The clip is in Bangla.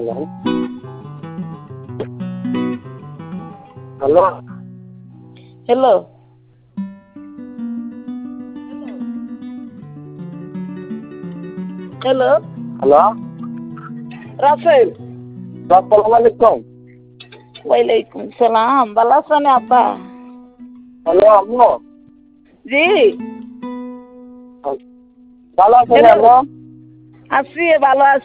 Hello hello hello hello hello Rasel আসসালামু আলাইকুম। ওয়ালাইকুম সালাম ভালো আছেন আপা? হ্যালো আম্মু, জি ভালো আছেন হ্যালো আম্মু? আছি ভালো আছি।